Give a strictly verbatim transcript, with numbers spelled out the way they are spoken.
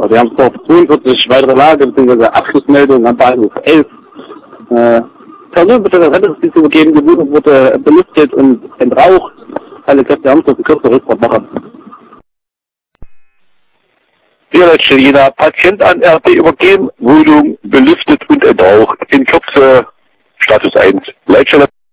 Wir haben noch zweiundvierzig weitere Lage bzw. Abschlussmeldungen an Bahnhof elf. Äh, Personen bitte das Rettungsdienst zu übergeben, die Wohnung wurde belüftet und entraucht. Alle Kräfte haben es auf die kürzere Rückfahrt machen. Hier letzte Jena, Patient an R T übergeben, Wohnung belüftet und entraucht. In Kürze Status eins. Leitstelle.